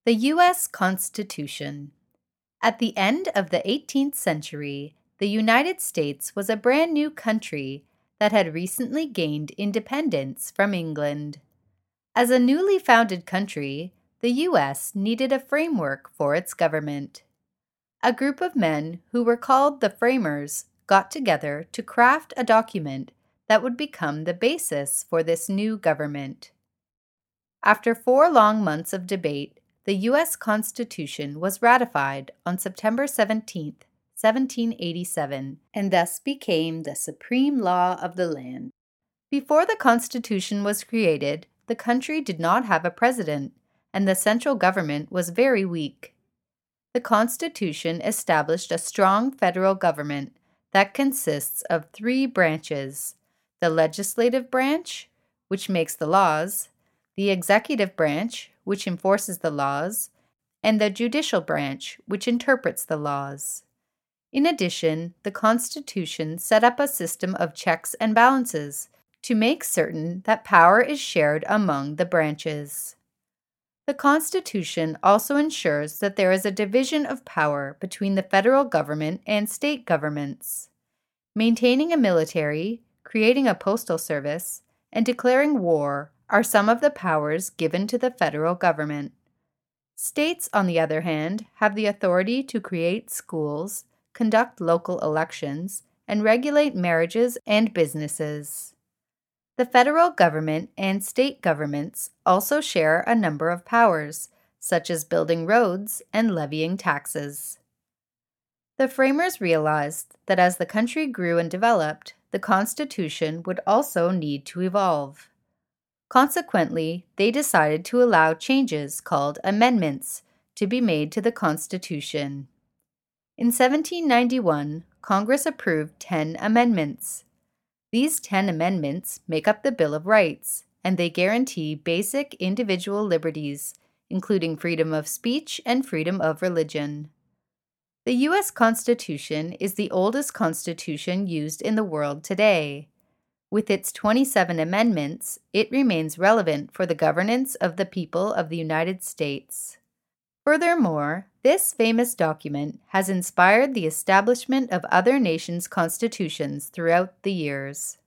The U.S. Constitution. At the end of the 18th century, the United States was a brand new country that had recently gained independence from England. As a newly founded country, the U.S. needed a framework for its government. A group of men who were called the Framers got together to craft a document that would become the basis for this new government. After 4 long months of debate, the U.S. Constitution was ratified on September 17, 1787, and thus became the supreme law of the land. Before the Constitution was created, the country did not have a president, and the central government was very weak. The Constitution established a strong federal government that consists of 3 branches: the legislative branch, which makes the laws, the executive branch, which enforces the laws, and the judicial branch, which interprets the laws. In addition, the Constitution set up a system of checks and balances to make certain that power is shared among the branches. The Constitution also ensures that there is a division of power between the federal government and state governments. Maintaining a military, creating a postal service, and declaring war are some of the powers given to the federal government. States, on the other hand, have the authority to create schools, conduct local elections, and regulate marriages and businesses. The federal government and state governments also share a number of powers, such as building roads and levying taxes. The framers realized that as the country grew and developed, the Constitution would also need to evolve. Consequently, they decided to allow changes called amendments to be made to the Constitution. In 1791, Congress approved 10 amendments. These 10 amendments make up the Bill of Rights, and they guarantee basic individual liberties, including freedom of speech and freedom of religion. The U.S. Constitution is the oldest constitution used in the world today. With its 27 amendments, it remains relevant for the governance of the people of the United States. Furthermore, this famous document has inspired the establishment of other nations' constitutions throughout the years.